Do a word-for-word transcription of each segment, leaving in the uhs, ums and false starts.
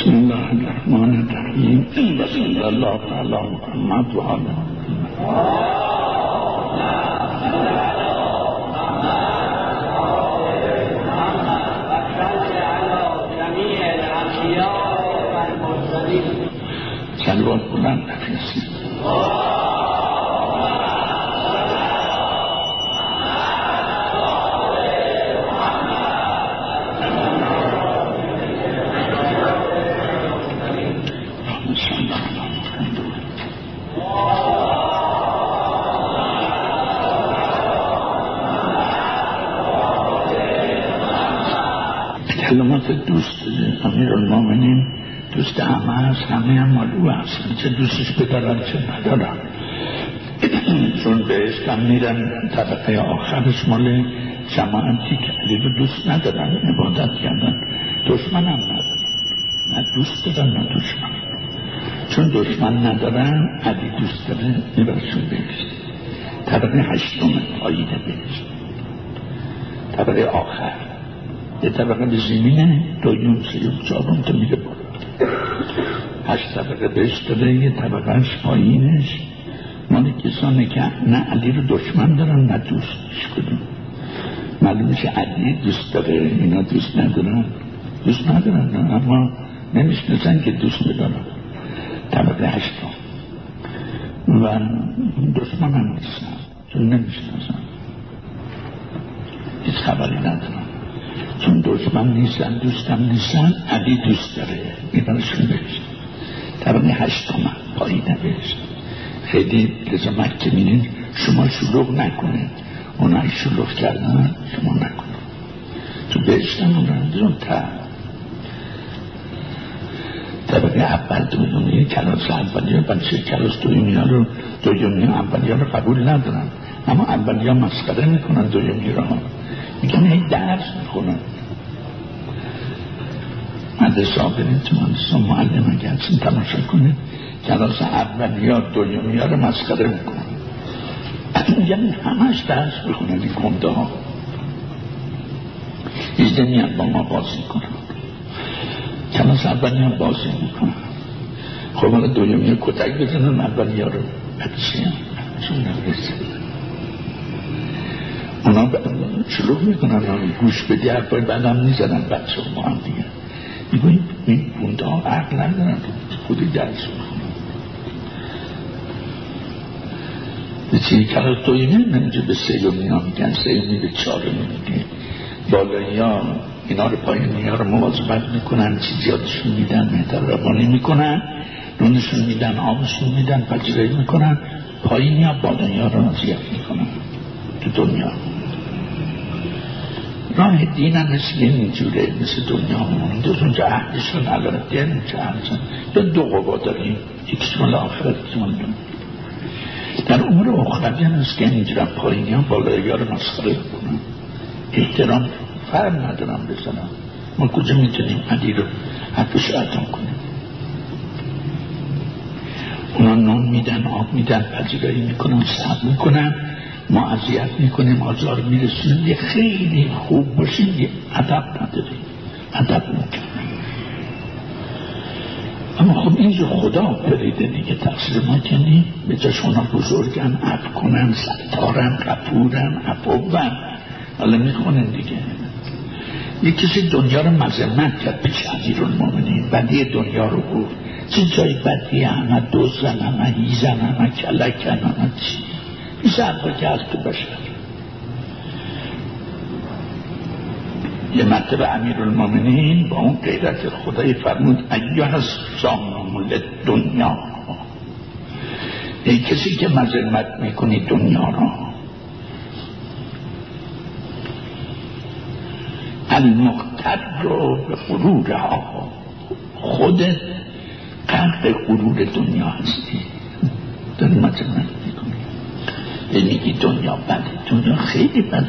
بسم الله الرحمن الرحیم و صلی الله علی محمد و آله. صلوات بلند بفرستید. کلمات دوست امیرالمومنین دوست همه هست، همه هم مال او هستن، چه دوستش بدارن چه ندارن. چون بهشت هم میرن طبقه آخرش مال جماعتی که علی رو دوست ندارن، عبادت کردن، دشمن هم ندارن، نه دوست دارن نه دشمن. چون دشمن ندارن علی دوست داره، میبرشون بهشت. طبقه هشتم پایینه بهشت، طبقه آخر. یه طبقه به زمینه، دویم سیوم چهارم تا میره بالا. هشت طبقه بهش داره، یه طبقهش پایینش مال کسانه که نه علی رو دشمن دارن نه دوستش کنن. معلومه که علی دوست داره، اینا دوست ندارن، دوست ندارن اما نمیشناسن که دوست ندارن. طبقه هشتم و دشمن هم نیستن چون نمیشناسن، هیچ خبری ندارن. چون دشمن نیستن دوستم نیستن، علی دوست داره، میبرشون بهشت. طبقه هشتم پایینه بهشت. خیلی لزمت که میرین شما شلوغ نکنید، اونایی شلوغ کردن شما نکنید. تو بهشت هم اون تا طبقه اول دویمی کلاس اولی ها بلکه کلاس دویمی ها رو دویمی ها اولی ها رو قبول ندارن، اما اولی ها مسخره میکنن دویمی ها، میگن هی درس میخونن. مدرسه آبرین تو مدرسه معلم اگه هستین تماشا کنید، کلاس اولی ها دویمی ها رو مسخره میکنن، یعنی همش درس بخونن. این گنده ها ایزده میاد با ما بازی کنن، کلاس اولی ها بازی میکنن. خب حالا دویمی ها کتک بزنن اولی ها رو بچه هم چون نرسه اونا شلوغ میکنن، گوش بدی حرفای بعدم میزنن بچه ما هم دیگه. میگوین این گنده ها عقل ندارن، خودی درس میکنن. به چی کلاس دویمی نمیجه به سیومی ها میگن، سیومی به چهارمی میگن. بالایی ها اینا رو پایینی ها رو مواظبت میکنن، چیزی یادشون میدن، مهتر روانی میکنن، نونشون میدن، آبشون میدن، پذیرایی میکنن. پایینی ها بالایی ها رو اذیت میکنن. تو دنیا راه دین هم مثل اینجوره، مثل دنیا همون دوست اونجا اهلشون علم دین چه هستن. یا دو قوا داریم، یکیش مال آخرت یکیش مال دنیا. در امور اخروی هم هست که اینجورا پایینی ها بالایی ها رو مسخره کنن، احترام فرم ندارم بزنم. ما کجا میتونیم علی رو حقش اعطا کنیم؟ اونا نون میدن، آب میدن، پذیرایی میکنن، صبر میکنن، ما اذیت میکنیم، آزار میرسونیم. یه خیلی خوب باشیم، یه ادب نداریم، ادب میکنیم. اما خب اینجا خدا بریده دیگه، تقصیر ما که نیم. به جاش اونا بزرگن، عفو کنن، ستارن، غفورن، عفوون. حالا میخونن دیگه. یک کسی دنیا رو مذمت کرد پیش امیرالمومنین، بدی دنیا رو گفت، چه جای بدی، همه دوزن، همه هیزن، همه کلکن، همه چی. این حرفا که از تو بشر. یه مرتبه امیرالمومنین با اون غیرت خدای فرمود ایها الصانع دنیا، ای کسی که مذمت میکنی دنیا را، المقتر رو به غرورها، خودت غرق غرور دنیا هستی، داری مذمت میکنی. ای میگی دنیا بده، دنیا خیلی بده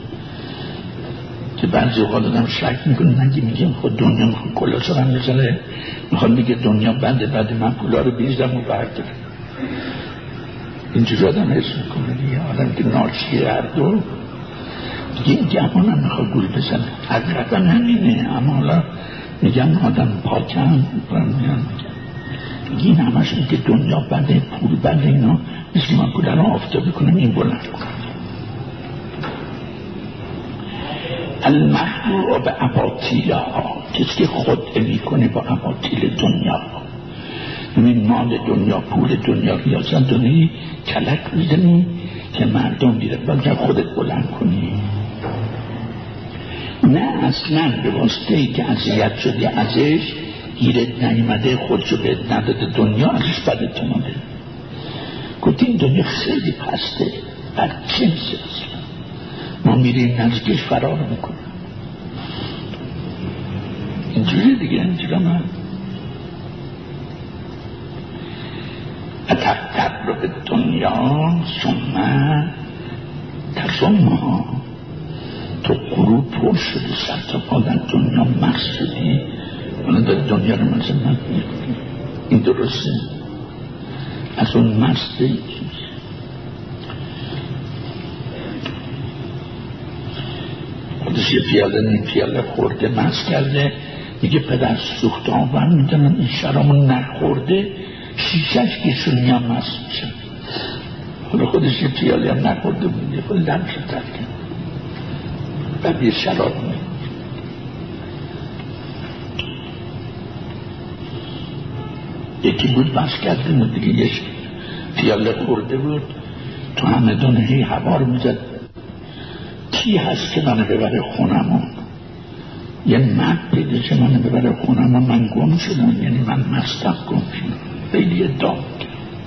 که بعضی اوقات آدم شک میکنه، نگی میگیم خود دنیا میخواد کلا سرم بزنه، میخواد میگه دنیا بده، بعد من کلا رو بیزدم و برداره. اینجور آدم حس میکنه دیگه. آدم که ناشی هر دو دیگه این گمان هم میخواد گول بزنه. حقیقتا همینه، اما حالا میگن آدم پاکن میگن این همش میگه دنیا بده، پول بده، اینا مثل من کودن رو آفتابی کنم این بلند کنم. المخلوع به اباطیل ها، کسی که خود میکنه با اباطیل دنیا، این مال دنیا، پول دنیا، ریاضت دنیا کلک میزنی که مردم میره باید خودت بلند کنی. نه اصلا به واسطه ای که اذیت شدی ازش گیرت نیمده، خودشو بهت نداده، دنیا ازش بدت اومده. گفت این دنیا خیلی پسته، بر جنس اصلا ما میریم نزدیکش فرار میکنم. اینجوری دیگه اینجوری من اتبتر رو به دنیا سمه تسمه، تو قروب پر شدی سر تا پا در دنیا مست شدی، اون در دنیا رو مزمت میکنی. این درسته؟ از اون مسته خودش یه پیاله نیم پیاله خورده مست کرده، میگه پدر سوخت آور میدنم این شرامون نخورده شیشش کشونی هم مست میشن. حالا خودش یه پیاله هم نخورده بوده، خود لمشو ترکن بعد یه شراب میگه. یکی بود بس کرده بود دیگه، یه پیاله خورده بود تو همه دونه هی هوا رو میزد کی هست که منو ببره خونمون. یه مرد پیدا که منو ببره خونمون، من گم شدم، یعنی من مستم گم شدم. خیلی ادعا میکرد،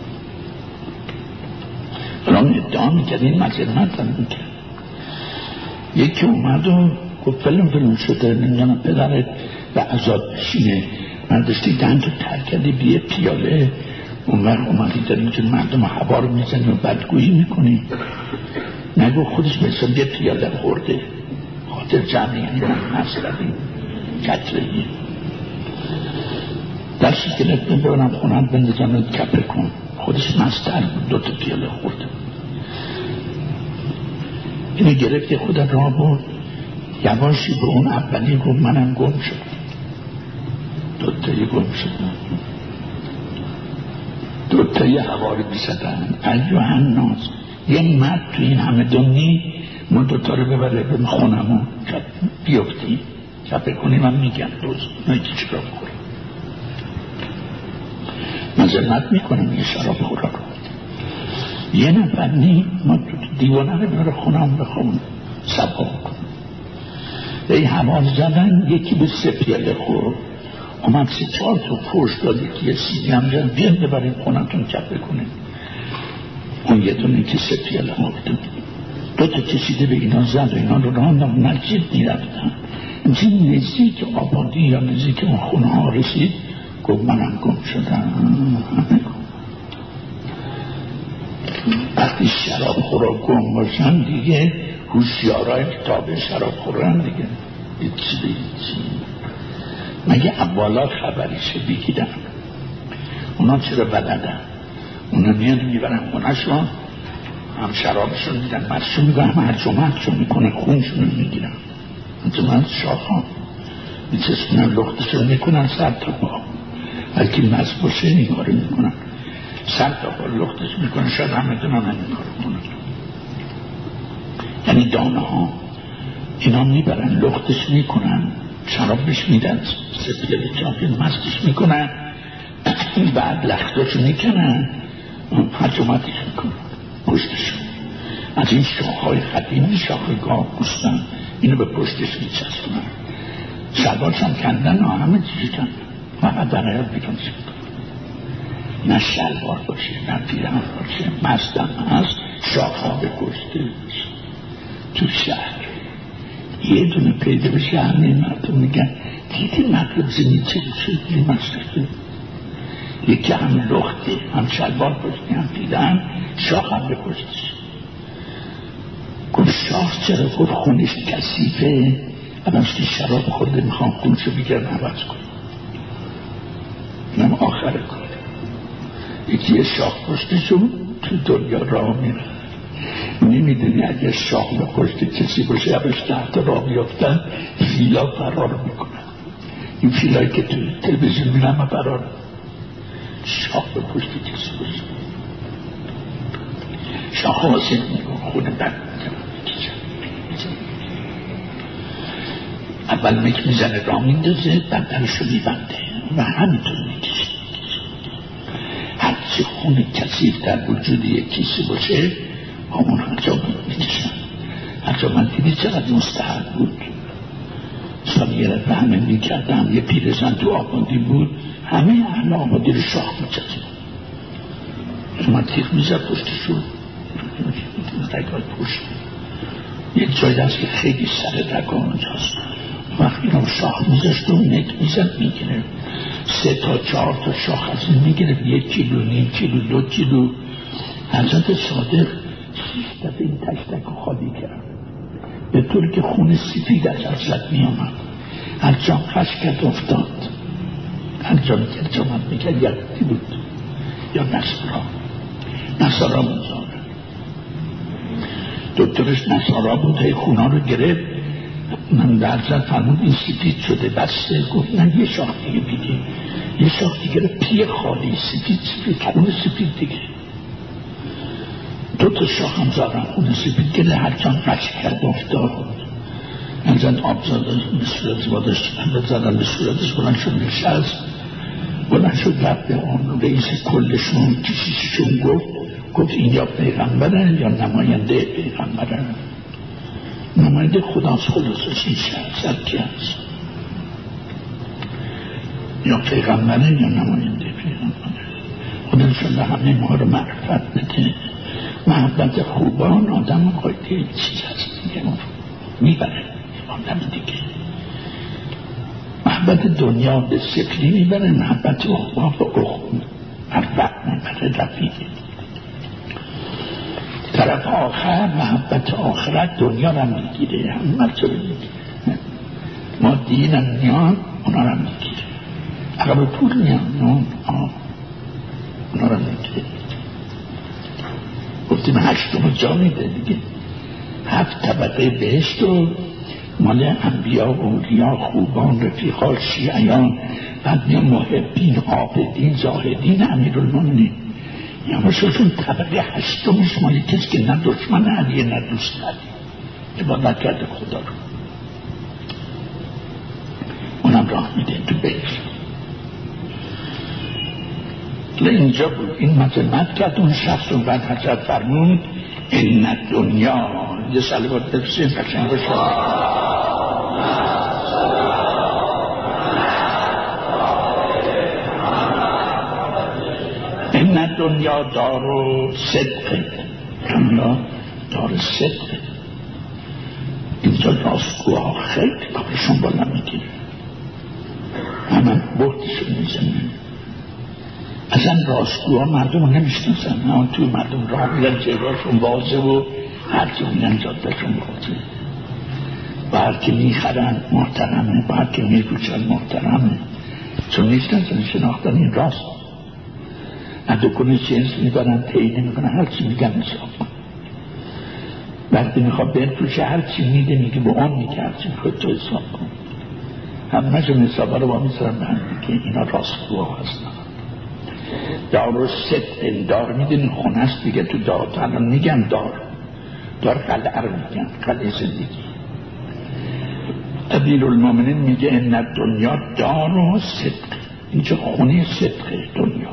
الان ادعا میکرد این مذمت هم میکرد. یکی اومد و گفت فلم فلم شده نمیدونم پدرت به عذاب بشینه، من داشتی دندو تر کردی بیه پیاله اون وقت اومدی داریم که مردم هوا رو میزنی و بدگویی میکنی. نگو خودش مثل یه پیاله خورده خاطر جمعی یعنی من هستم کترهی درشی که نکنه ببرم خونم بندازم کپه کن. خودش مستر بود، دوتا پیاله خورده. اینو گرفت خودم را بود یواشی به اون اولی گفت منم گم شدم، دوتایی گم شدم، دوتایی هوا رو بیزدن. ایوه الناس، یه مرد تو این همه دنی ما دوتا رو ببره به خونمون بیفتی کپه کنی، من میگم دوست نایکی چرا بخورم مذمت میکنم یه شراب خورا رو. یه نفر نی ما دیوانه رو ببره خونم بخوام سبا کنم. ای هوا زدن یکی به سه پیاله خور اومد سی چار تو پوش داد یکی یه سیدی هم جن بیان ببریم خونتون کپه کنیم. اون یه دونه که سه پیاله خورده دو تا کشیده به اینا زد و اینا رو راندم مسجد میرفتن. این نزدیک آبادی یا نزدیک اون خونه ها رسید گفت منم گم شدم. وقتی شراب خورا گم باشن دیگه هوشیارای کتاب شراب خورن دیگه هیچی به هیچی. مگه اولا خبریشه بگیدن اونا چرا بلدن؟ اونا میان میبرن خونهشون هم شرابشون میدن مرشون میگن هم هرجومتشون میکنن خونشون میگیرن انتمند شاخان میچسبونن لختشون میکنن سر تا با بلکه مزد باشه این کاری میکنن سر تا با لختش میکنن شاید همه دونم همین کار کنن. یعنی دانه ها اینا میبرن لختش میکنن شرابش میدن سپیل چاپین مستش میکنن بعد لختش میکنن هرجومتش میکنن پشتشون از این شاخهای قدیمی شاخ گاه بستن اینو به پشتش میچسبونن شلوارش هم کندن و همه چیزی کندن فقط در حیات بیرون شد نه شلوار باشه نه پیرهن باشه مستم هست شاخها به پشتش تو شهر یه دونه پیدا بشه همه مردم میگن دیدی مغرب زمین چه بشه دیدی مستش یکی هم لخته هم شلوار پشتی هم پیرهن شاخ هم به پشتش. گفت شاخ چرا؟ گفت خونش کثیفه ادامش که شراب خورده میخوام خونشو بگرن عوض کنم. اینم آخر کار. یکی یه شاخ پشتشون تو دنیا راه میره نمیدونی اگه شاخ به پشت کسی باشه عوض تحت راه بیافتن فیلا فرار میکنن این فیلایی که تو تلویزیون میرم و برار شاه به پشت کسی بزن شاه حاضر میگن خونه بند اول مک میزنه را میندازه بعد درشو میبنده و همینطور میکشه. هرچی خون کثیف در وجود یک کسی باشه همون انجام میکشن. حتی من دیدی چقدر مستحق بود. سالیه را همه میکردم. یه پیرزن تو آبادی بود همه اهل آبادی رو شاه میکرد. من تیغ میزد پشتشو رگاه پشت یک جایی هست که خیلی سر رگاه اونجاست. وقتی رو شاه میزشت و نک میزد میگیره سه تا چهار تا شاخ از این میگیره یک کیلو نیم کیلو دو کیلو. حضرت صادق شیش دفعه این تشتک رو خالی کرد به طوری که خون سفید از حضرت میامد. هر جا قش کرد افتاد. هر جا میکرد جامد میکرد یکی بود یا نصارا نصارا بودار دکترش نصارا بود. هی خونا رو گرفت. من در حضرت فرمود این سفید شده بسته. گفت نه یه شاخ دیگه بیدی یه شاخ دیگه رو پی خالی سفید سفید خون سفید دیگه دو تا شاخ هم زارن خون سفید گله هر جان قش کرد افتاد. حضرت آب زادش به صورت بادش زدن به صورتش بلند شد نشست بلند شد رفت به اون رئیس کلشون کشیششون گفت گفت این یا پیغمبرن یا نماینده پیغمبرن. نماینده خداست خلاصش این شخصت که هست یا پیغمبرن یا نماینده پیغمبرن. خداشون به همه ما رو معرفت بده. محبت خوبان آدم قایده این چیز هست دیگه میبره آدم دیگه. محبت دنیا به سفلی میبره. محبت اخبا به اخبا عربت میبره رفیقه. طرف آخر محبت آخرت دنیا را میگیره همه چه رو میگیره. ما دین هم میان اونا را میگیره. عقب پول میان اونا را میگیره. گفتیم هشتم جا میده دیگه. هفت طبقه بهشت رو مال انبیا و اولیا خوبان رفیقا شیعیان بعد میان محبین عابدین زاهدین امیرالمومنین. یا ماشون طبقه هشتمش مالی کسی که نه دشمن علیه نه دوست علیه عبادت کرده خدا رو اونم راه میده تو بهشت. اینجا بود این مذمت کرد اون شخص و بعد حضرت فرمود این دنیا یه صلوات بفرستین قشنگ باشه. این دنیا دار و صدقه. دنیا دار صدقه. اینجا راستگوها خیلی کارشون بالا میگیره. همه بردشون میزنه. اصلا راستگوها مردم رو نمیشناسن. آن توی مردم راه میرن جلوشون بازه و هرچی میرن جادهشون بازه و هرکی میخرن محترمه و هرکی میگوشن محترمه چون نیستن شناختن این راست. دکونه جنس میبرن تینه میکنن هرچی میگن حساب کن. وقتی میخواد برفروشه هرچی میده میگه با اون میگه هرچی میخواد تو حساب کن. همه جمع حسابه رو با میذارن به هم میگه اینا راستگوها هستن. دار و ست دار میدونی خونه است دیگه. تو دار الان میگن دار دار قلعه رو میگن قلعه زندگی. امیرالمومنین میگه این دنیا دار و صدق. اینجا خونه صدقه دنیا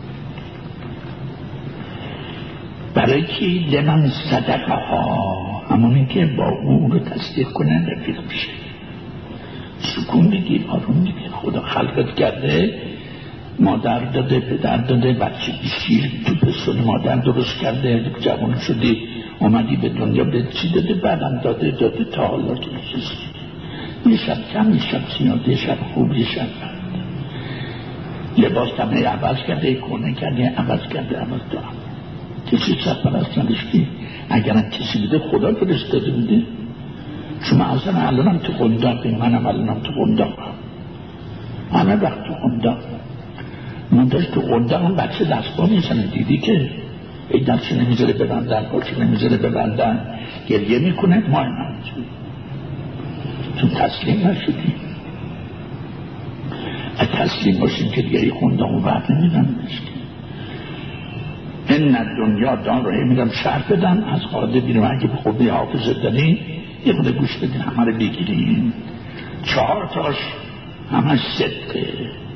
برای که لمن صدقه ها همونی که با اون رو تصدیق کنن رفیق میشه. سکون بگیر آروم بگیر. خدا خلقت کرده مادر داده پدر داده بچه شیر تو پسون مادر درست کرده جوان شدی اومدی به دنیا به چی داده بعدم داده داده تا حالا تو چیزی یه شب کم یه شب سیاد یه شب خوب یه شب بند لباس تمه عوض کرده کنه کرده عوض کرده عوض دارم کسی سرپرست نداشتی. اگرم کسی بوده خدا فرستاده بوده. شما اصلا الانم تو قنداقی منم الانم تو قنداقم همه وقت تو قنداق من داشت تو قنداق هم بچه دستگاه میزنه دیدی که ای دستش نمیذاره ببندن پاچه نمیذاره ببندن گریه میکنه ما هم چون تسلیم نشدیم. تسلیم باشیم که دیگه خونده و بعد نمیدن این دنیا دان رو میدم شرط بدم از قاعده بیرم اگه به خوبی حافظت داریم یه خود گوش بدین همه رو بگیریم. چهار تاش همه صدقه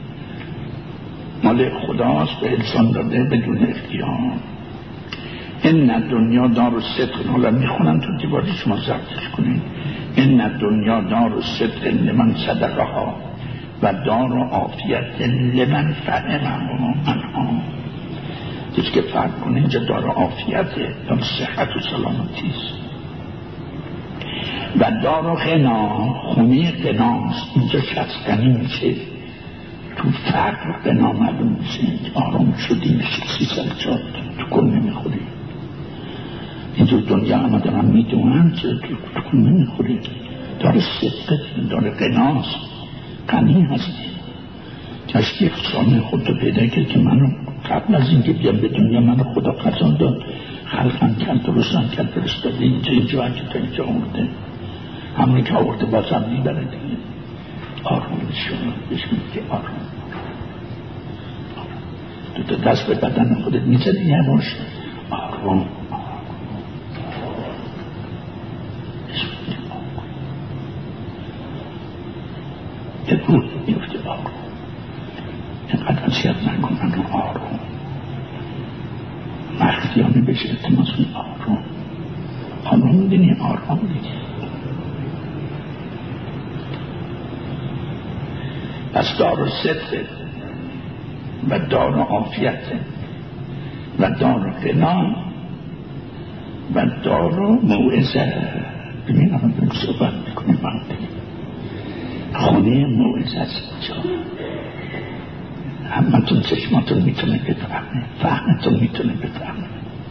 مال خداست به انسان داده بدون اختیار. این دنیا دار و صدق حالا میخونم تو دیواری شما ضبطش کنین. این دنیا دار و صدق لمن صدقه ها و دار و عافیت لمن فهمه و منها. دیست که فرق کنه اینجا دار و عافیته دار صحت و سلامتیست و دار و غنا خونه غناست. اینجا شخص غنی میشه تو فرق و غنا معلوم میشه آرام شدی میشه سی سال چار تو کن نمیخوری. اینجا دنیا همه دارم میدونن تو کن نمیخوری. دار صدقه دار غناست غنی هستی. کشکی خسانه خود رو پیدا کرد که منو قبل از اینکه بیام به دنیا منو خدا قضان داد خلقم کرد درستم کرد فرستاده اینجا اینجا هرکی تا اینجا آورده همونی که آورده بازم میبره دیگه. آرام شما بشون که آرام تو تا دست به بدن خودت میزنی یه باش آرام یه گود میفته آرام اینقدر اصیت نکنن آرام مخفیانه بشه التماس آرام آرام میدونی آرام دیگه. پس دار و صدق و دار و عافیت و دار و غنا و دار و موعظه. ببین الان بیم صحبت میکنیم با هم دیگه. خونه موعظه است اینجا. همتون چشماتون میتونه بفهمه فهمتون میتونه بفهمه.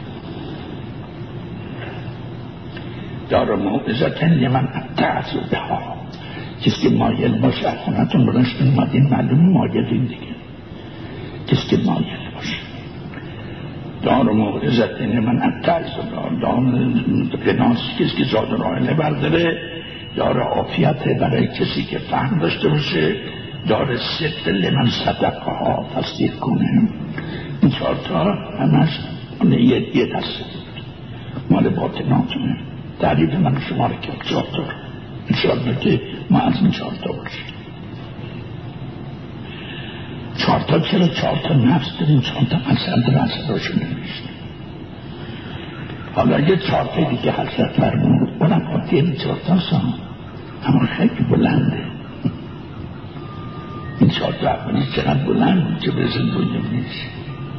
دار موعظت لمن اتعظ بها کسی که مایل باشه خونتون برنش اومدین معلوم مایلین دیگه کسی که مایل باشه. دار موعظت لمن اتعظ بها دار غناست کسی که زاد و رائله برداره. دار عافیت برای کسی که فهم داشته باشه. دار صدق لمن صدقه ها تصدیق کنه. این چهار تا همش یه یه دسته مال باطناتونه. تعریف من شما رو کرد چهار تا انشاءالله که ما از این چهار تا باشیم. چهار تا چرا چهار تا نفس داریم چهار تا اصل در اصل راشو نمیشتیم. حالا اگه چهار تا دیگه حضرت فرمود اونم آتی این چهار تا سام اما خیلی بلنده. این چهار تا اولی چقدر بلند که به زندگی نیست.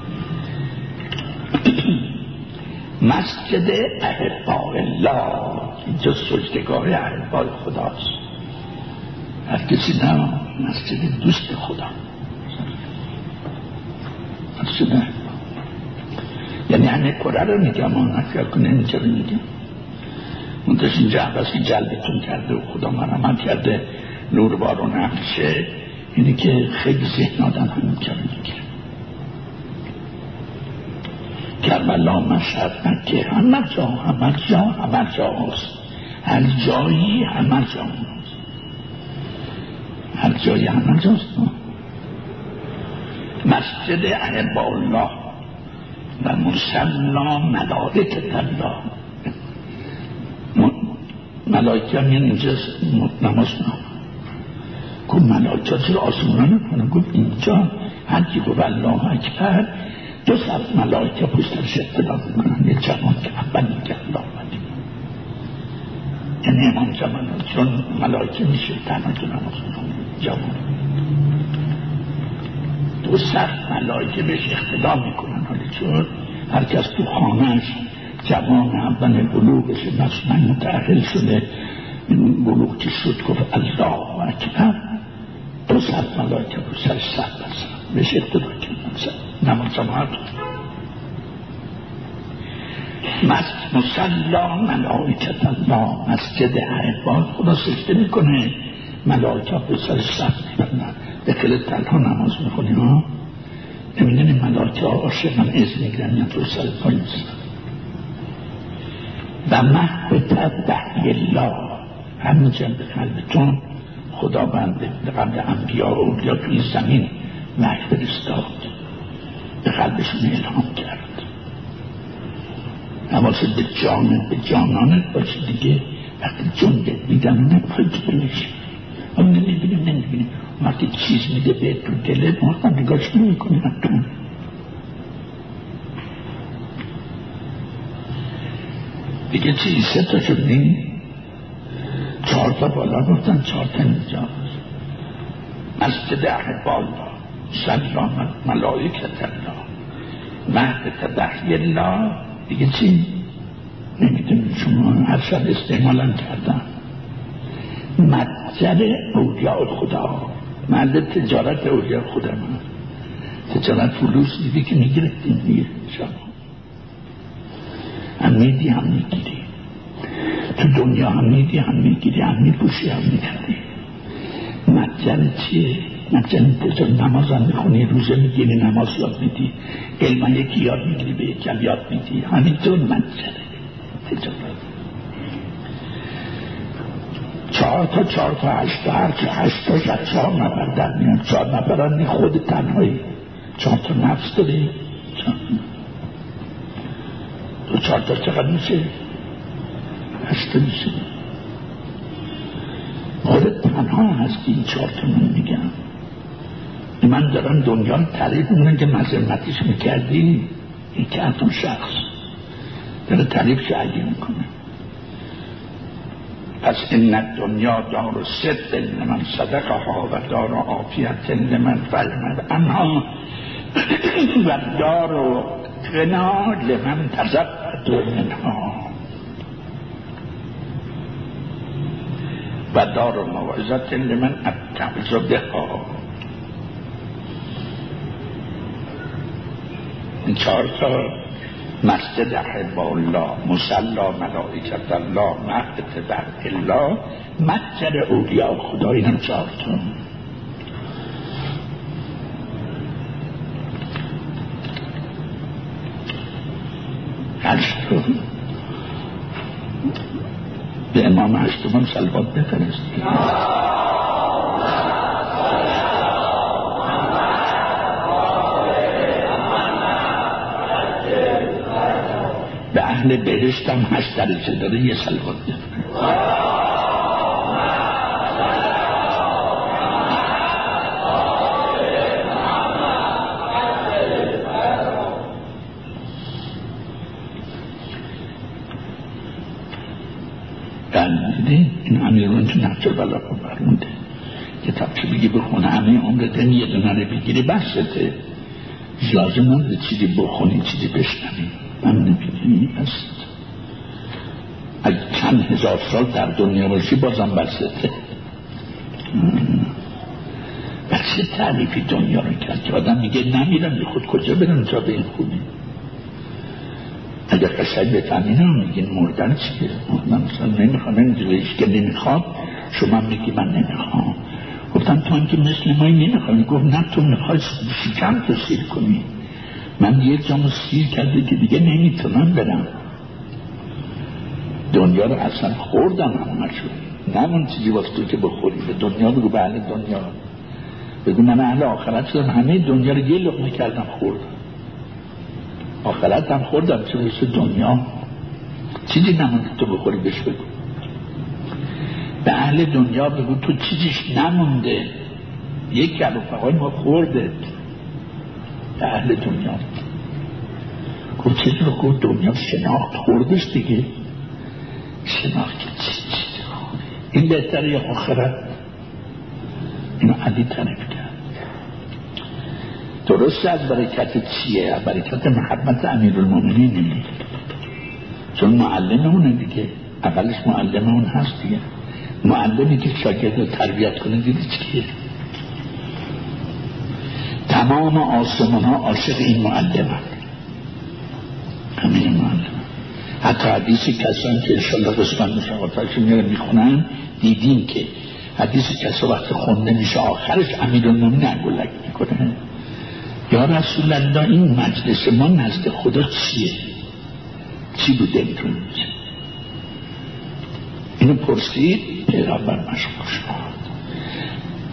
مسجد احباء الله اینجا سجدگاه احباء خداست. هر کسی نه مسجد دوست خدا مسجد یعنی همه کره رو میگم آن نفر کنه اینجا رو میگم منتش اینجا عباسی جلبتون کرده و خدا مرحمت کرده نور بارون همشه اینه که خیلی ذهن آدم هم اینجا رو میگه. کربلا مشهد مکه همه جا همه جا همه جا هست. هر جایی همه جا هست. هر جایی همه جا هست. مسجد احباء الله و مصلا ملائکة الله. ملائکه هم یعنی اینجا نماز نام گفت ملائکه چرا آسمانه نکنه گفت اینجا هر کی گفت الله اکبر دو صف ملائکه پشتش اقتدار میکنن. یه جوان که اول میگه الله اکبر یعنی امام جوان چون ملائکه میشه تنها که نماز میکنه جوان دو صف ملائکه بهش اقتدار میکنن. حالی چون هر کس تو خانهش جوان اول بلوغش مثلا متأهل شده این بلوغ که شد گفت الله اکبر دو صف ملائکه پشتش صف بسن بهش اقتدار کنن نماز جماعت. مصلا ملائکة الله مسجد احباء خدا سجده میکنه ملائکه به سر صف میبرن. داخل تنها نماز میخونی ها نمیدونی ملائکه عاشق من از میگرن یا تو سر پای میزن و محبت بحی الله همین جنب قلبتون خداوند به قبل انبیا و اولیا تو این زمین وحی فرستاد، به قلبشون الهام کرد. حواست به جانت، به جانانت باشه دیگه. وقتی جون بهت میدن نمیخوای تو بلش، اما نمیبینیم نمیبینیم وقتی چیز میده بهت تو دلت ما نگاهش نمیکنیم تو. دیگه چی سه تا شدیم، چهار تا بالا گفتن، چهار تا اینجا. مسجد احبالله سلام ملائکت الله مهد تبحی الله. دیگه چی نمیدونم، شما هر شب استعمالا کردن. متجر اولیاء خدا، مرد تجارت اولیاء خدا، من تجارت فلوس دیدی که میگرفتیم دیگه. شما هم میدی هم میگیری، تو دنیا هم میدی هم میگیری، هم میپوشی هم میخری. متجر چیه؟ متجر تجارت. نماز هم میخونی، روزه میگیری، نماز یاد میدی، علم یکی یاد میگیری، به یکم یاد میدی، همینطور متجره تجارت. چهار تا چهار تا هشت تا هر چه هشت تا شد چهار نفر در میان. چهار نفرانی خود تنهایی، چهار تا نفس داری، تو چهار تا چقدر میشه؟ هشت تا میشه. خود تنها هستی. این چهار تا من میگم، من دارم دنیا تعریف میکنم که مذمتش میکردی. این که اتون شخص داره تعریف شعیه میکنه. پس این دنیا دار و صدق لمن صدقها و دار و عافیت لمن فلمد انها و دار و غنا لمن تزبد منها و دار و موعظت لمن اتعظ بها. این چهار تا مسجد احب الله، مصلا ملائکت الله، مهد تبع الله، متجر اولیاء خدا. اینم چهار تا. هشتم به امام هشتم صلوات بفرستید. به اهل بهشت هم هشت درجه داره، یه صلوات بفرستید. این امیرون تو نهج البلاغه برمونده کتاب چه بگی بخونه همه عمرت این یه دونه رو بگیری بسته. لازم هم به چیزی بخونی چیزی بشنوی. من نمیدونی است اگه چند هزار سال در دنیا باشی بازم بسته. بچه تعریفی دنیا رو کرد که آدم میگه نمیرم بی خود کجا برم تا به این خونی. اگر قشنگ بفهمین هم میگین مردن چیه؟ مردن مثلا نمیخوام، نمیدونیش که نمیخوام، شما میگی من نمیخوام. گفتم تو هم که مثل مایی نمیخوام. گفت نه تو میخوای شکم تو سیر کنی. من یه جامو سیر کرده که دیگه نمیتونم برم. دنیا رو اصلا خوردم همه شد. نمون چیزی واسه تو که بخوری. به دنیا بگو به اهل دنیا بگو من اهل آخرت شدم، همه دنیا رو یه لقمه کردم خوردم. آخرت هم خوردم چه مثل دنیا چیزی نمونده تو بخوری بهش بگو. به اهل دنیا بگو تو چیزیش نمونده، یک کلو فقای ما خوردت. به اهل دنیا گفت چیزی رو گفت دنیا شناخت خوردش دیگه. شناخت که چی چیزی خوری این بهتره یا آخرت؟ اینو علی تعریف کرد. درست از برکت چیه؟ برکت محبت امیرالمومنین، چون معلم اونه دیگه. اولش معلم اون هست دیگه. معلمی که شاگرد رو تربیت کنه دیدی چیه؟ تمام آسمان ها عاشق این معلم هم. همین معلم. حتی حدیثی کسان که انشالله قسمت مشاقاتش میره میخونن دیدین که حدیثی کسا وقت خونده میشه آخرش امیرالمومنین انگولک میکنه. یا رسول الله این مجلس ما نزد خدا چیه؟ چی بوده میتون اینو پرسید. پیغمبر مشغول شد.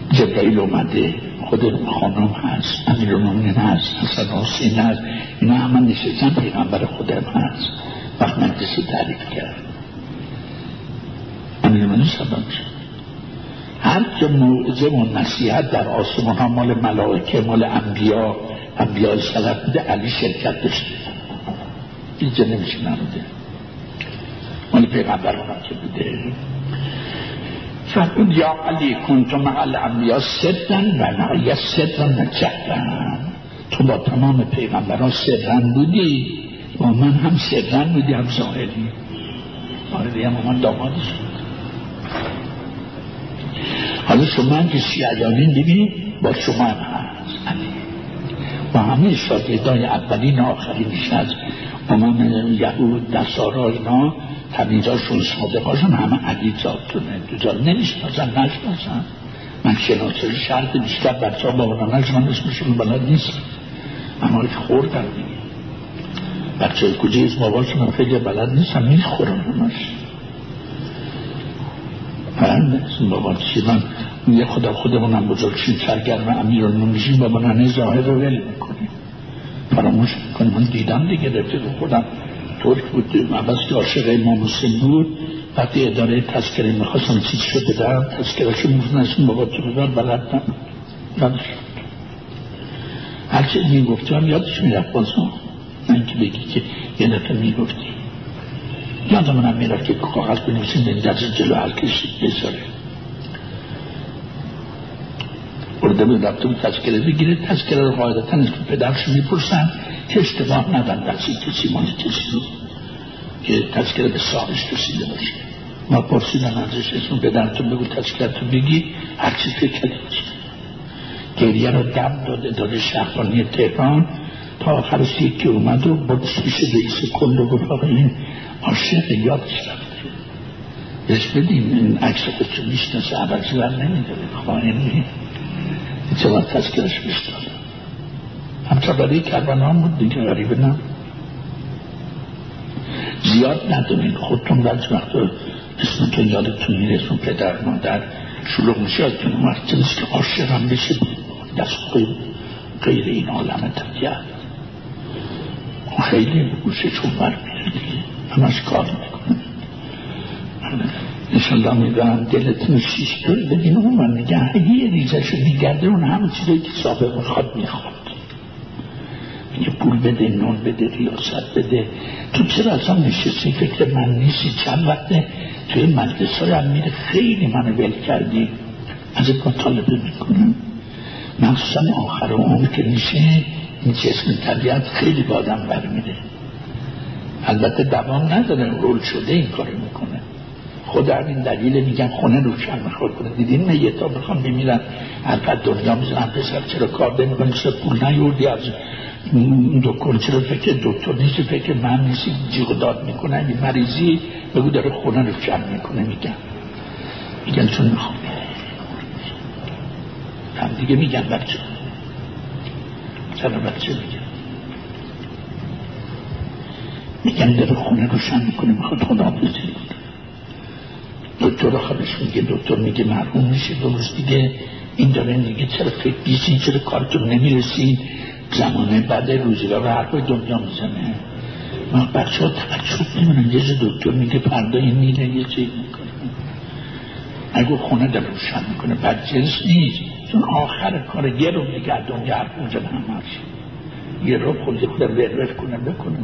جبرائیل اومده، خود خانم هست، امیرالمومنین هست، حسن حسین هست، اینا همه نشستن، پیغمبر خودم هست. وقت مجلس تعریف کرد امیرالمومنین سبب شد. هر جا موعظه و نصیحت در آسمان ها مال ملائکه، مال انبیا، انبیاء سلف بوده، علی شرکت داشته، اینجا نمیشه نبوده، مال پیغمبر هم که بوده. فرمود یا علی کنت مع الانبیاء سرا و نهایت سرا نجحتم، تو با تمام پیغمبران سرا بودی، با من هم سرا بودی هم ظاهری. آره دیگه من دامادش بود. حالا شما هم که شیعیانین ببینید با شما هم هست علی، با همه شاگردای اولین آخرینش از امام یهود نصارا اینا تمیزاشون صادقاشون همه علی ذاتونه دوزار نمیشناسن نشناسن. من شناسایی شرط بیشتر بچه ها با اونانش من اسمشون بلد نیست، اما که خوردن دیگه بچه های کجی از باباشون هم خیلی بلد نیست، هم میخورن اوناش فرند اسم بابا چی. من یه خدا خودمونم بزرگشیم سرگرم امیرالمومنین میشیم بابا ننه ظاهر رو ول میکنیم، فراموش میکنیم. من دیدم دیگه رفته رو خودم ترک بود، من بس که عاشق امام حسین بود، وقتی اداره تذکره میخواستم چیز شد بدم تذکره شو میفتن اسم بابا تو ببر بلد نبود. هرچی میگفتی هم یادش میرفت بازم، من که بگی که یه دفعه میگفتی یادم منم میرفت که کاغذ بنویسیم این دست جلو هر کسی بذاره. برده بود رفته بود تذکره بگیره، تذکره رو قاعدتا از پدرش میپرسن که اشتباه ندن دستی کسی مال کسی رو که تذکره به صاحبش رسیده باشه. ما پرسیدن ازش اسم پدرتون بگو تذکره تو بگی، هرچی فکر کردی گریه رو دم داده داده شهربانی تهران تا آخرش یکی اومد و بودش میشه رئیس کل و گفت آقا این عاشق یادش رفته بهش بدیم این عکس خودشو میشناسه عوضی بر نمیده خواهیم نیم چه وقت تذکرش بشتاده همچه برای کربنان بود دیگه غریبه نم زیاد ندونین خودتون بعض وقت اسمتون یادتون میره اسم پدر مادر شلوغ میشه یادتون اومد چه نیست که عاشق هم بشه دست غیر این عالم طبیعت خیلی گوشه چون بر میره دیگه همش کار میکنه. انشالله میدونم دلتون شیش دور بدین اون من میگه اگه یه ریزشو میگرده اون همه چیزایی که صاحب میخواد میخواد میگه پول بده نون بده ریاست بده. تو چرا اصلا نشستی فکر من نیستی؟ چند وقته توی مجلس های هم میره خیلی منو ول کردی ازت مطالبه میکنم مخصوصا آخر عمر که میشه این جسم طبیعت خیلی با آدم برمیده. البته دوام نداره رول شده این کار میکنه. خود همین دلیل میگن خونه روشن میخواد کنه. دیدین میتا بخوام بمیرن البته دنیا میزنن پسر چرا کار نمیکنی چرا پول نیوردی از دکتر چرا فکر دکتر نیستی فکر من نیستی جیغ داد میکنه این مریضی بگو داره خونه روشن میکنه. میگن میگن چون میخوام هم دیگه میگن بچه چرا بچه میگن میگن داره خونه روشن میکنه میخواد خدا بزید دکتر رو خودش میگه دکتر میگه مرحوم میشه درست دیگه این داره میگه چرا فکر بیسین چرا کارتون نمیرسید زمانه بعد روزگار رو حرفای دنیا میزنه. ما بچه ها تعجب نمیدونن یه جا دکتر میگه پردای میره یه چیز میکنه اگه خونه داره روشن میکنه بد جنس نیست چون آخر کار یه رو دیگه دنیا حرف اونجا به هم هرشی یه رو خودی خود ورور کنه بکنه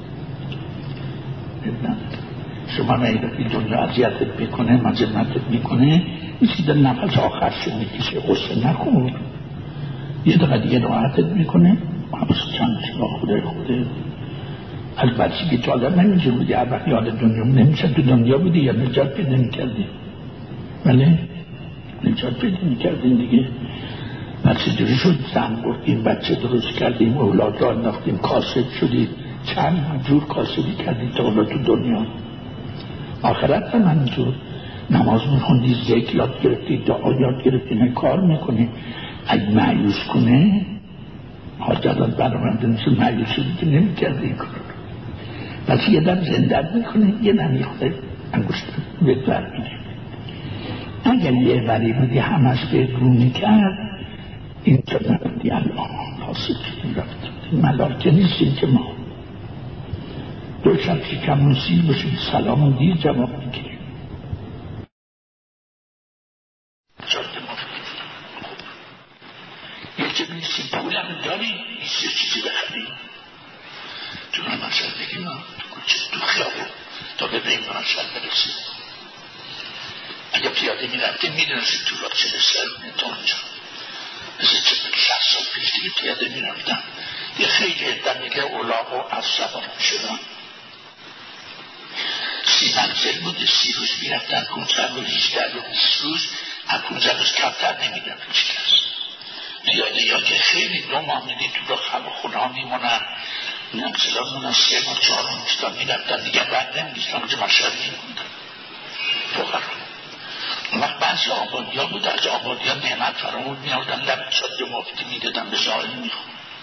شما نیده که دنیا عذیتت بکنه مذمتت میکنه میسی در نفس آخر شد میکشه غصه نکن یه دقیقه دیگه راحتت میکنه حبس چند شما خودای خوده از بچگی تا آدم نمیجور بودی هر وقت یاد دنیا نمیشه تو دنیا بودی یا نجات پیدا میکردی بله نجات پیدا میکردین دیگه بچه جوری شد زن بردیم بچه درست کردیم اولاد را انداختیم کاسب شدید چند جور کاسبی کردید تا اولاد تو دنیا آخرت هم همینجور نماز میخوندی ذکر یاد گرفتی دعا یاد گرفتی نه کار میکنی اگه معیوس کنه حاجتات برامنده میشه معیوس شدی که نمیکرده این کار پس یه دم زندت میکنه یه دم یه خود انگوشت بهت برمیده اگر یه وری بودی همش به رو میکرد این تو نبودی الان حاصل کنیم رفت ملاکه نیستیم که ما دو شب شکمون سیر باشیم سلام دیر جواب میگیریم یه چه نیستیم پولم داریم نیست یه چیزی بخریم تو رو مثلا بگیم تو کوچه تو خیابون تا به بین مثلا برسیم اگه پیاده میرفته میدونستی تو را چه بسر تا اونجا مثل چه شخص سال پیش دیگه پیاده میرفتم یه خیلی ادن میگه اولاق و افسبان شدن سی منزل بوده سی روز میرفتن پونزد و هیچده و بیست روز هم پونزد روز کمتر نمیدن پیش کس پیاده یا که خیلی دو ماه میدید تو را خب خونه ها میمونن نمزلان مونن سه ماه چهار ماه میستان میرفتن دیگر بعد نمیدیستان که مشهد میموندن فقرا اون وقت بعضی آبادی ها بود از آبادی ها نعمت فرامود میاردن لب چاده مفتی میدادن به زائل میخون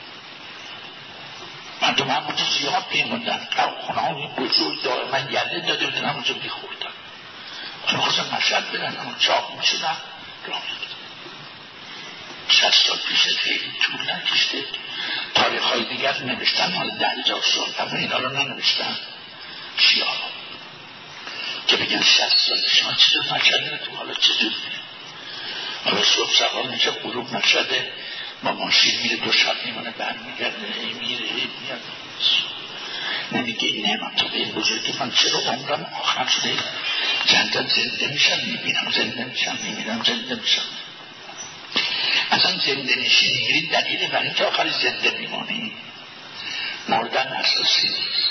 مردم همونجا زیاد پیموندن خونه های بزرگ دائما یله داده بودن همونجا میخوردن اون خواستن مشهد برن اما چاق میشدن راه میدادن شست سال پیش خیلی طول نکشته تاریخ های دیگر نوشتن مال ده هزار سال اما اینا رو ننوشتن چیا که بگن شست سال شما چطور نکرده تو حالا چطور حالا صبح سوال میشه غروب نشده با ماشین میره دو شب میمونه برمیگرده میره میاد نمیگه این نعمت تا به این بزرگی من چرا عمرم آخر شده چندان زنده میشم میبینم زنده میشم میبینم زنده میشم اصلا زنده نشینی میرید دلیل برای که آخر زنده میمانی مردن اساسی نیست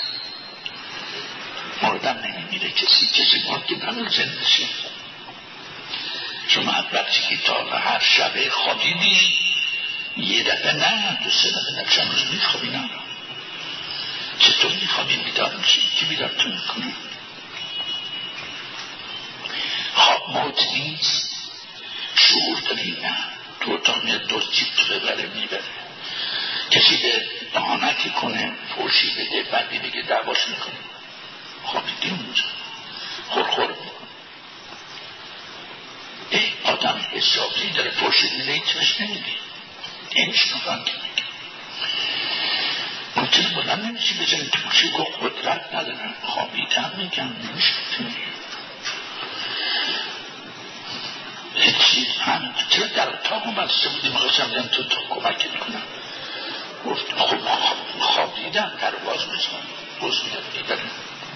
مردن نمیمیره کسی کسی مرد که برای زنده شد شما وقتی که تا هر شب خوابیدی یه دفعه نه دو سه دفعه نه چند روز میخوابی نه چطور میخوابی بیدار میشی که بیدارتون میکنه خواب موت نیست شعور داری نه تو اتاق میاد دور جیب تو ببره میبره کسی به دهانتی کنه فرشی بده بعدی بگه دعواش میکنه خوابیدی اونجا خورخور میکنه ای آدم حسابی داره فرشی میده هیچ نمیدی اینش نفهم که میگه ممکنه بلند نمیشی بزنی تو موشی گو قدرت ندارن خوابیدن میگم نمیشه هیچی همین چرا در اتاق هم بسته بودی مخواستم بودم تو تو کمک میکنم گفت خب خوابیدم در باز بزن باز میدم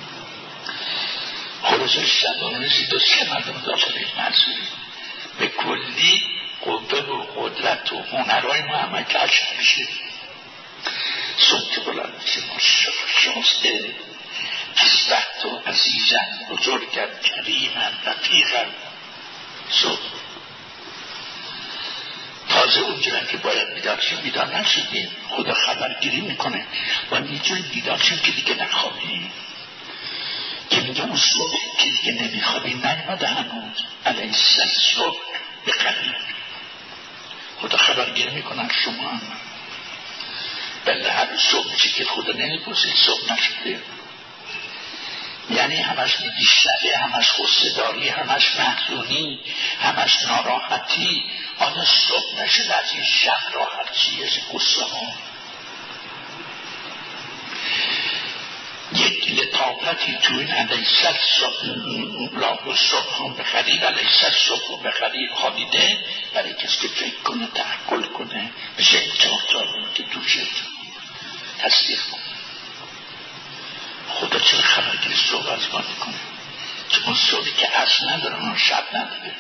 خلاصه شبانه رسید و سه مردم داخل مرزوری به کلی قوه و قدرت و هنرهای ما همه کشف میشه صبح که بلند میشه ما شاسته از وقت و عزیزن بزرگن کریمن رفیقن صبح تازه اونجورن که باید بیدار شیم بیدار نشدیم خدا خبرگیری میکنه و نیجوری بیدار شیم که دیگه نخوابیم که میگه اون صبح که دیگه نمیخوابیم نیمده هنوز علیه السلام صبح به قریب خدا خبرگیری میکنن شما هم بله هر صبح میشه که خدا نمیپرسید صبح نشده یعنی همش میگی شبه همش خستداری همش محزونی همش ناراحتی آنها صبح نشده از این شب راحت چیه از قصه ها یک لطافتی تو این علیه صبح صبح هم بخرید علیه صبح بخرید خوابیده برای کسی که فکر کنه تحقل کنه بشه امتحان دارم که توشه تصدیق کنه خدا چرا خبرگیر صبح از ما میکنه چون اون صبحی که اصل نداره اون شب نداره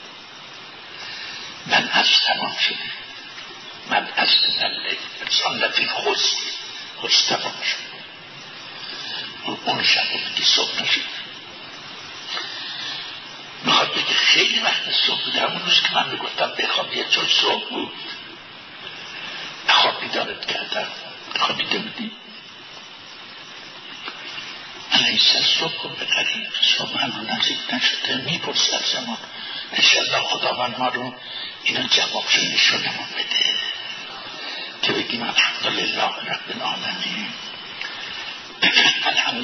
من اصل تمام شده من اصل نداره انسان لفی خوست خوست تمام شده اون شب رو بگی صبح نشده میخواد بگه خیلی وقت صبح بود همون روز که من بگفتم بخواب یه چون صبح بود خواب بیدارت کردم خوابیده بودی علیه صبح کن به قریب صبح هنو نزدیک نشده میپرس از زمان انشالله خداوند ما رو اینا جواب شو نشونمون بده که بگیم الحمدلله رب العالمین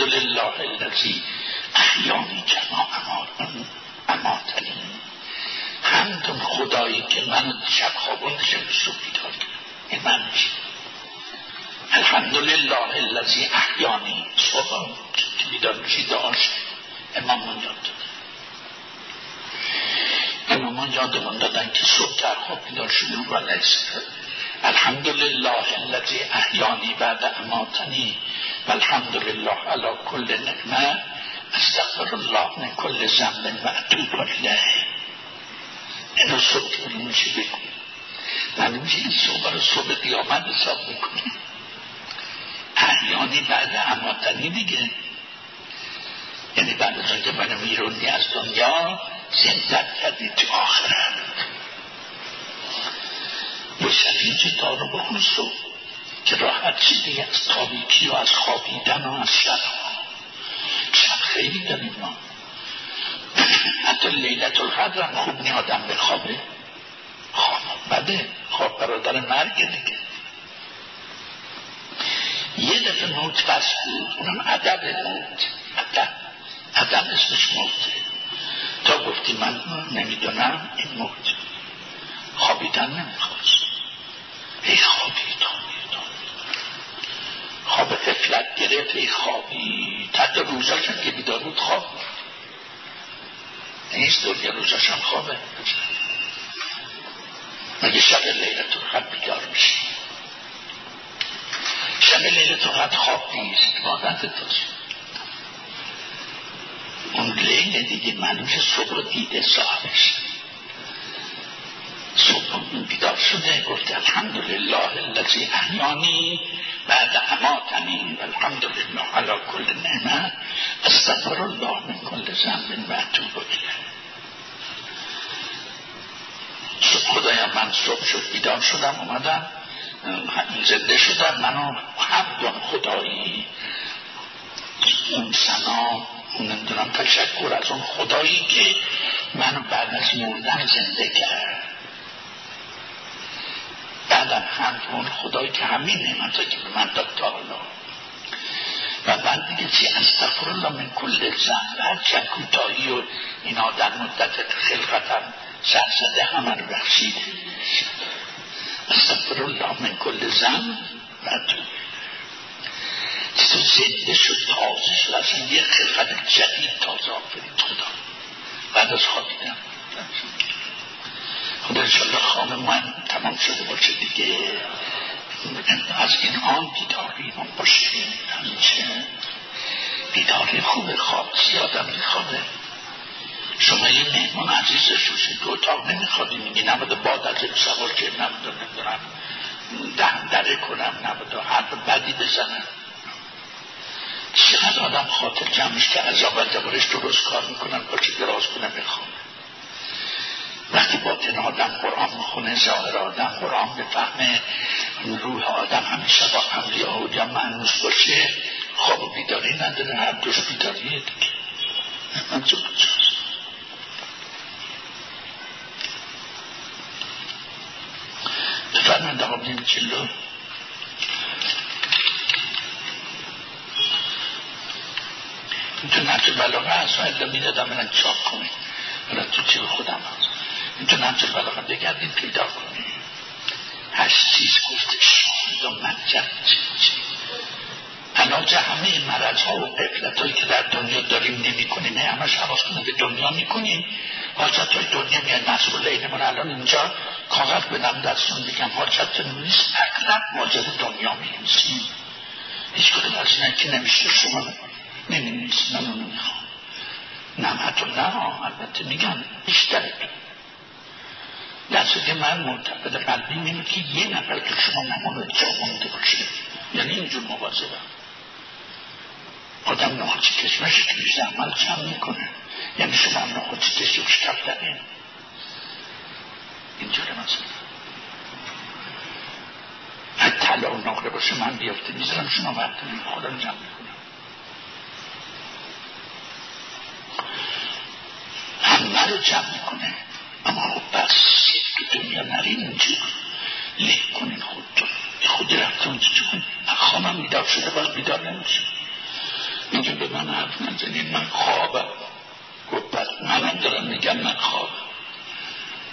الحمدلله الذی احیانی کما اماتنی همون خدایی که من شب خوابوندشم صبح بیدار کردم. این من میشه الحمدلله الذی احیانی. صبح که بیدار میشی داشت امامان یاد دادن امامان یادمون دادن که صبح در خواب بیدار شدیم و لیست الحمدلله الذی احیانی بعد اماتنی و الحمدلله علی کل نعمه استغفر الله من کل ذنب و اتوب الیه. اینو صبح که میشه بگو معلوم میشه این صبح رو صبح قیامت حساب میکنه. احیانی بعد اماتنی دیگه، یعنی بعد از آنکه منو میرونی از دنیا زندت کردی تو آخرت. یه شبیه که دارو بخون صبح که راحت چی دیگه از تاریکی و از خوابیدن و از شب شب خیلی داریم ما. حتی لیلت القدر هم خوب نی آدم بخوابه. خواب بده، خواب برادر مرگ دیگه. یه دفعه موت بس بود، اونم عدب موت. عدب عدب اسمش موته. تا گفتی من نمیدونم این موت. خوابیدن نمیخواست. ای خوابی تا خواب غفلت گرفت. ای خوابی تد روزاشم که بیدار بود خواب نیست. دنیا روزاشم خوابه. مگه شب لیلت القدر بیدار میشی؟ شب لیلت القدر خواب نیست، عبادت توست. اون لیل دیگه معلومه صبح دیده صاحبش. صبح بیدار شده گفت الحمدلله الذی احیانی بعد اماتنی و الحمدلله علی کل نعمه استغفر الله من کل ذنب و اتوب الیه. صبح خدایا من صبح شد بیدار شدم اومدم زنده شدم. منو حمد خدایی اون سنا اون نمیدونم تشکر از اون خدایی که منو بعد از مردن زنده کرد. بعدم حمد اون خدایی که همین نعمت که به من داد تا حالا. و بعد دیگه چی استغفر الله من کل ذنب. هر چند کوتاهی و اینا در مدت خلقتم سرزده همه رو بخشید. استغفر الله من کل ذنب و اتوب. چطور زنده شد تازه شد اصلا یه خلقت جدید تازه آفرید خدا بعد از خوابیدم. خدا انشالله خواب من تمام شده باشه دیگه. از این آن بیداری من باشه. همیشه بیداری خوبه. خواب زیادم میخوابه. شما یه مهمان عزیز شوشید دو اتاق نمیخوابی میگی نباده باد از این سوار که نباده نمیدونم دهن دره کنم نباده حرف بدی بزنم. چقدر آدم خاطر جمعش که از اول دوبارش درست کار میکنن باشه دراز کنه بخوابه. وقتی باطن آدم قرآن میخونه ظاهر آدم قرآن بفهمه روح آدم همیشه با حملی آدم معنوس باشه خواب و بیداری نداره. هر دوش بیداریه دیگه. منظور کجاست؟ بفرمند آقا بیم چلو این تو نهج البلاغه هست و الا میدادم من چاپ کنی برای تو چه خودم هست. این تو نهج البلاغه بگردیم پیدا کنی. هشت چیز گفته شاید و منجر چیز علاج همه مرض ها و قفلت هایی که در دنیا داریم نمی کنیم. همش حواس کنیم به دنیا می کنیم. حاجت های دنیا میاد مسئول اینمون. الان اینجا کاغذ بدم دستون بگم حاجت نیست اقلب حاجت دنیا می نویسیم. هیچ کدوم از اینه که نمیشه شما نمی نویسیم. من اونو میخوام نمت و نه البته میگم بیشتره دسته که من معتقد قلبی نمید که یه نفر که شما نمونه جا مونده باشه. یعنی اینجور مواظبه آدم نخوچی کشمش توی زحمت جمع میکنه. یعنی شما هم نخوچی کشمش کفتنه اینجوره مثلا هر طلا و نقره باشه من بیافته میذارم شما وقتی خودم جمع میکنم. همه رو جمع میکنه. اما خب بس تو دنیا نرین اینجور له کنین خودتون خودی رفتون چون من خوابم بیدار شده باز بیدار نمیشه. اینجا به من حرف نزنین من خوابم. گفت پس منم دارم میگم من خوابم.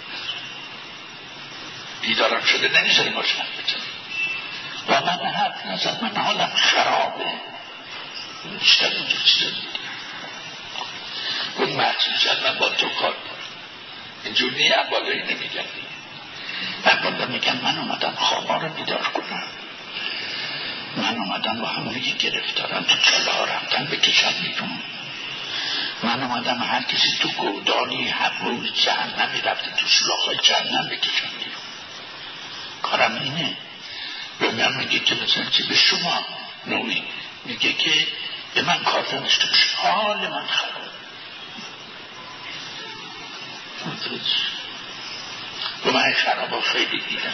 بیدارم شده نمیذاره ماشین بزنم و من حرف نزد. من حالم خرابه بیشتر اونجا چیزا دیدم. اون محسوب شد من با تو کار کنم اینجور نیه بالایی نمیگم. من بالا میگم من اومدم خوابا رو بیدار کنم، من اومدم با همونی که گرفتارم تو چاله ها رفتن بکشم بیرون، من اومدم هر کسی تو گودانی حبروی جهنمی رفته تو سلاخای جهنم بکشم بیرون. کارم اینه. به من میگه که مثلا چی به شما نوعی میگه که به من کار دانشته بشه، حال من خراب و من خراب ها خیلی دیدم.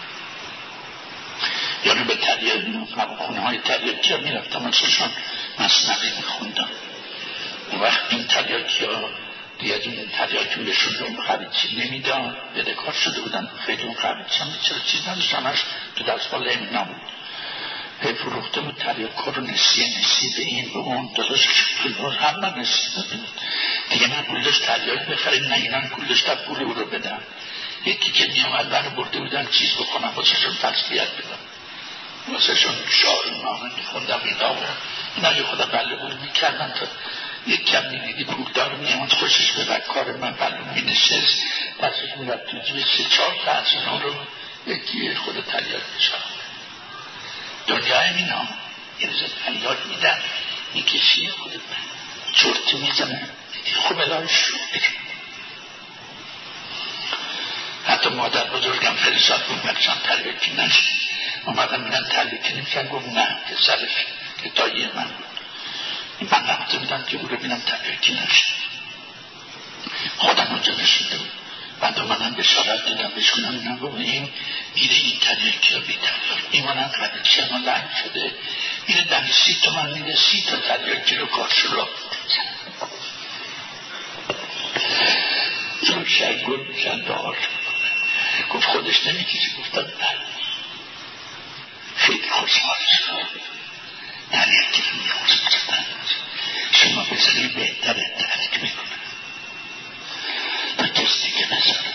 یعنی به تریاد خونه های تریادی ها میرفتم مثلشان مصنوی میخوندم. اون وقت این تریادی ها دیگه این تریادی بهشون رو خرید چی نمیدان بدهکار شده بودن. خیلی اون خرید چی چرا چیز نداشتم هش تو دست بالا این نبود. هی فروخته بود تریادکار رو نسیه نسیه به این به اون داداش هم من نسیه بود دیگه. من پول داشت تریاد بخرید نه اینان پول داشتم پول او رو بدم. یکی که میامد برو برده بودن چیز بکنم واسه شون تسلیت بدم، واسه شون شعر نامه میخوندم اینا و اینا یه خدا بله بود میکردن تا یک کم میدیدی پولدار میامد خوشش ببر کار من بله مینشست دستش میرد تو جوی سه چار تا از اینا رو یکی خود تریاد میشم. دنیا هم اینا یه روز تریاد میدن میکشی خود من چرتی میزنه خوب الهی شو بکن. حتی مادر بزرگم فرستاد بود مکسان تربیتی نشد. اومدم میدن تربیتی نمیشن گفت نه که سرش که دایی من بود. من نمازه بودم که او رو بینم تربیتی نشد. خودم اونجا نشده بود. بعد اومدم بشارت دیدم بشکنم اینا گفت این میره این تربیتی ها بی تربیت ایمانم قدیچی هم لحن شده میره دم سی تومن میده سی تا تربیتی رو کار شلاب زور شد گل میشن دار گفت خودش نمیکشی. گفتم نه. خیلی خوشحال شد. نه یکی رو میخواست بزدن شما بزنی بهتره ترک میکنه تا کسی که بزنه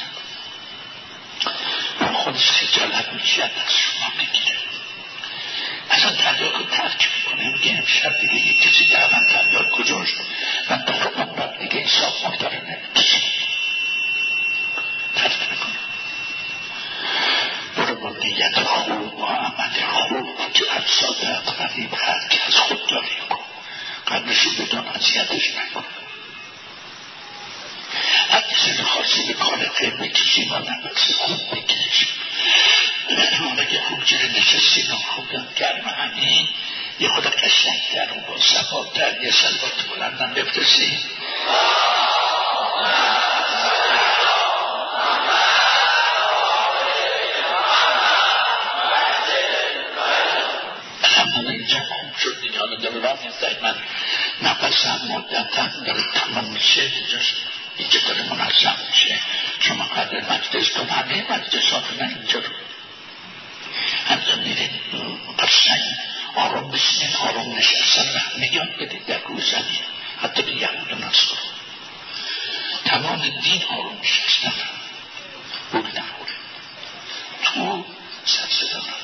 و خودش خجالت میشه از شما بگیره. اصلا تریاک رو ترک میکنه میگه امشب دیگه یک کسی در من تریاک کجاش من در عمرم دیگه حساب مقداره نمیدشم ترک میکنه. برو با نیت خوب و عمل خوب که افسادت غریب هر که از خود داری کن قدرشو بدان اذیتش نکن. هر کسی رو خواستی به کار خیر بکشی و نفس خوب بکش. حالا که خوب جره نشستی و خوبم گرم همین یه خدا قشنگتر و با ثبات‌تر یه صلوات بلندم بفرستی. الحمدلله اینجا خوب شد دیگه. حالا داره راه میفتد من نفسم مدتم داره تمام میشه اینجاش اینجا داره منظم میشه. شما قدر مجلس کن همه مجلسات من اینجا رو همزا میرین قشنگ آرام بشینین آرام نشستن همه یاد بدید در روی زمین حتی به یهود و نصر تمام دین آرام نشستن بول نخوره تو سرسده نخوره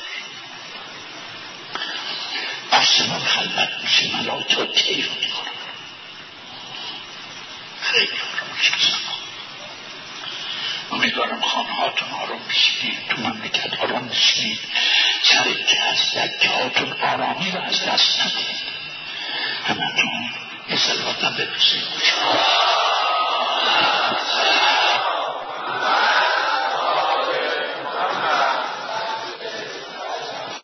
آسمان خلوت میشه ملائکه کیف میکنه خیلی آرام نشستن. امیدوارم خانه هاتون آرام بشینید تو مملکت آرام بشینید سر که از دکه هاتون آرامی رو از دست ندید. همه تون یه سلواتم بپرسید.